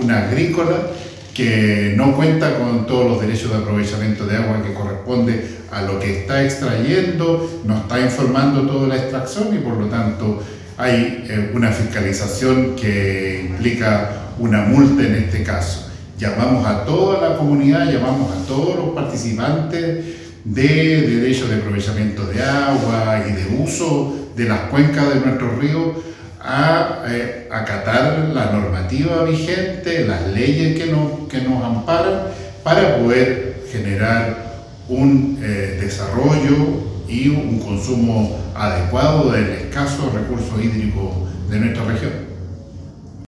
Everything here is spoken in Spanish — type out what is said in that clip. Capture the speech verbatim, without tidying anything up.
una agrícola que no cuenta con todos los derechos de aprovechamiento de agua que corresponde a lo que está extrayendo, no está informando toda la extracción y por lo tanto hay eh, una fiscalización que implica una multa en este caso. Llamamos a toda la comunidad, llamamos a todos los participantes de derechos de aprovechamiento de agua y de uso de las cuencas de nuestros ríos a eh, acatar la normativa vigente, las leyes que nos, que nos amparan para poder generar un eh, desarrollo y un consumo adecuado del escaso recurso hídrico de nuestra región.